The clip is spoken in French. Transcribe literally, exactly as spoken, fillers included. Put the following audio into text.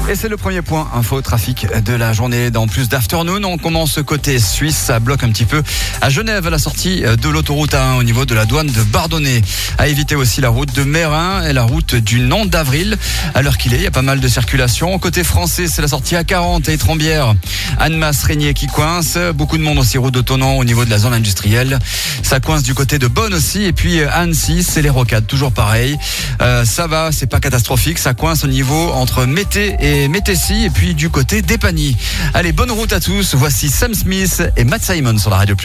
Et c'est le premier point info trafic de la journée. Dans plus d'afternoon, on commence côté suisse. Ça bloque un petit peu à Genève à la sortie de l'autoroute A un au niveau de la douane de Bardonnay. À éviter aussi la route de Mérin et la route du Nantes d'Avril. À l'heure qu'il est, il y a pas mal de circulation. Côté français, c'est la sortie A quarante et Trembières. Annemasse, Régnier qui coince. Beaucoup de monde aussi route de Thonon au niveau de la zone industrielle. Ça coince du côté de Bonn aussi. Et puis Annecy, c'est les rocades. Toujours pareil. Euh, ça va, c'est pas catastrophique. Ça coince au niveau entre Mété et Métessy et puis du côté d'Épagny. Allez, bonne route à tous. Voici Sam Smith et Matt Simon sur la Radio Plus.